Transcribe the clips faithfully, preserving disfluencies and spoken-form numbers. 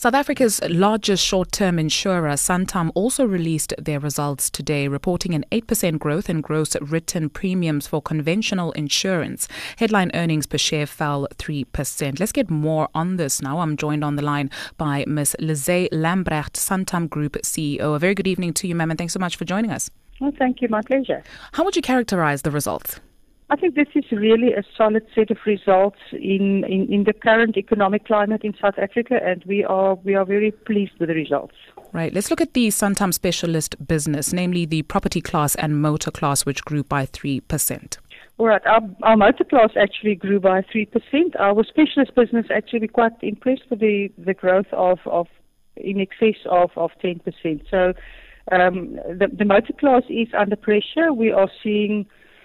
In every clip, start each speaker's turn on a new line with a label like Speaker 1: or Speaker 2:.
Speaker 1: South Africa's largest short-term insurer, Santam, also released their results today, reporting an eight percent growth in gross written premiums for conventional insurance. Headline earnings per share fell three percent. Let's get more on this now. I'm joined on the line by Miz Lizay Lambrecht, Santam Group C E O. A very good evening to you, ma'am, and thanks so much for joining us.
Speaker 2: Well, thank you. My pleasure.
Speaker 1: How would you characterize the results?
Speaker 2: I think this is really a solid set of results in, in, in the current economic climate in South Africa, and we are we are very pleased with the results.
Speaker 1: Right. Let's look at the Santam specialist business, namely the property class and motor class, which grew by three percent.
Speaker 2: All right. Our, our motor class actually grew by three percent. Our specialist business actually quite impressed with the, the growth of, of in excess of, of ten percent. So um, the, the motor class is under pressure. We are seeing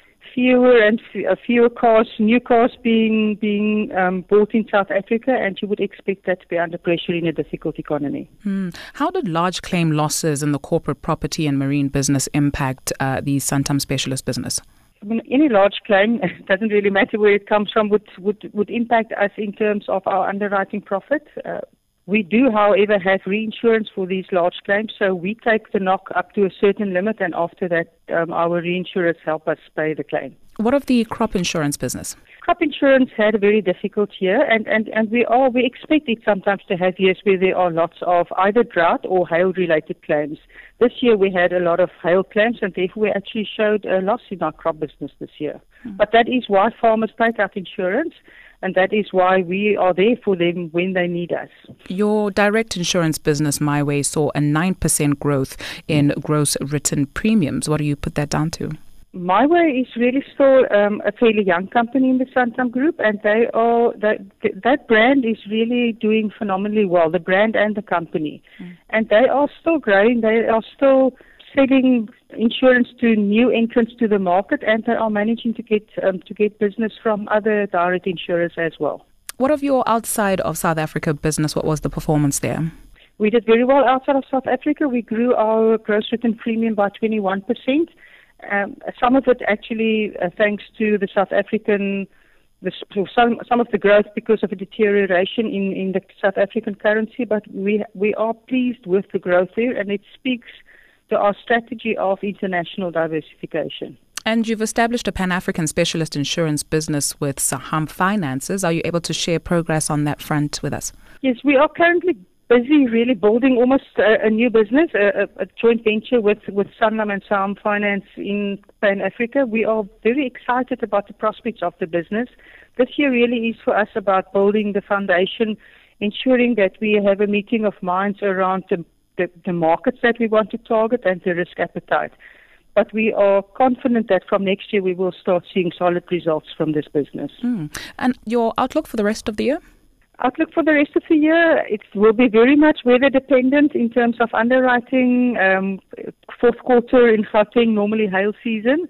Speaker 2: fewer and f- fewer cars, new cars being being um, bought in South Africa, and you would expect that to be under pressure in a difficult economy.
Speaker 1: Hmm. How did large claim losses in the corporate property and marine business impact uh, the Santam specialist business?
Speaker 2: I mean, any large claim, it doesn't really matter where it comes from, would, would, would impact us in terms of our underwriting profit. Uh, We do, however, have reinsurance for these large claims, so we take the knock up to a certain limit, and after that, um, our reinsurers help us pay the claim.
Speaker 1: What of the crop insurance business?
Speaker 2: Crop insurance had a very difficult year, and, and, and we are we expect it sometimes to have years where there are lots of either drought or hail-related claims. This year we had a lot of hail claims, and therefore we actually showed a loss in our crop business this year. Hmm. But that is why farmers take out insurance, and that is why we are there for them when they need us.
Speaker 1: Your direct insurance business, MyWay, saw a nine percent growth in gross written premiums. What do you put that down to?
Speaker 2: MyWay is really still um, a fairly young company in the Santam Group, and they are that that brand is really doing phenomenally well, the brand and the company. Mm. And they are still growing. They are still selling insurance to new entrants to the market, and they are managing to get um, to get business from other direct insurers as well.
Speaker 1: What of your outside of South Africa business? What was the performance there?
Speaker 2: We did very well outside of South Africa. We grew our gross written premium by twenty-one percent. Um, some of it actually uh, thanks to the South African, the, some some of the growth because of a deterioration in, in the South African currency, but we we are pleased with the growth there, and it speaks to our strategy of international diversification.
Speaker 1: And you've established a Pan-African specialist insurance business with Saham Finances. Are you able to share progress on that front with us?
Speaker 2: Yes, we are currently busy really building almost a, a new business, a, a, a joint venture with, with Sanlam and Saham Finance in Pan-Africa. We are very excited about the prospects of the business. This year really is for us about building the foundation, ensuring that we have a meeting of minds around the The, the markets that we want to target and the risk appetite. But we are confident that from next year we will start seeing solid results from this business.
Speaker 1: Mm. And your outlook for the rest of the year?
Speaker 2: Outlook for the rest of the year, it will be very much weather dependent in terms of underwriting. Um, fourth quarter in Gauteng, normally hail season.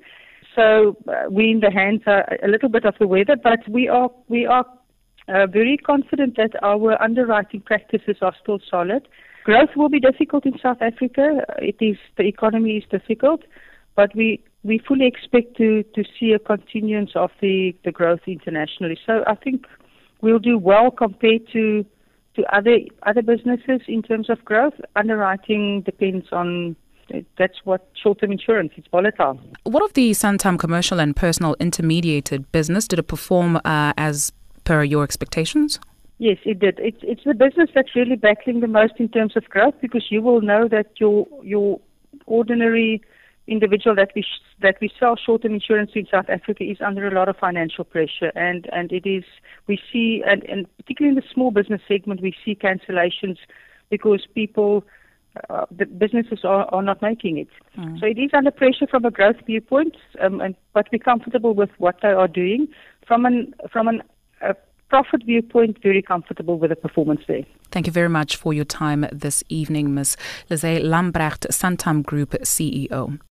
Speaker 2: So uh, we in the hands are a little bit of the weather, but we are we are uh, very confident that our underwriting practices are still solid. Growth will be difficult in South Africa. It is the economy is difficult, but we, we fully expect to, to see a continuance of the, the growth internationally. So I think we'll do well compared to to other other businesses in terms of growth. Underwriting depends on that's what short-term insurance is volatile.
Speaker 1: What of the Santam commercial and personal intermediated business? Did it perform uh, as per your expectations?
Speaker 2: Yes, it did. It's it's the business that's really battling the most in terms of growth, because you will know that your your ordinary individual that we sh- that we sell short-term insurance in South Africa is under a lot of financial pressure, and, and it is we see and, and particularly in the small business segment we see cancellations because people uh, the businesses are, are not making it. Mm. So it is under pressure from a growth viewpoint, um, and but we're comfortable with what they are doing from an from an uh, profit viewpoint, very comfortable with the performance there.
Speaker 1: Thank you very much for your time this evening, Miz Lizay Lambrecht, Santam Group C E O.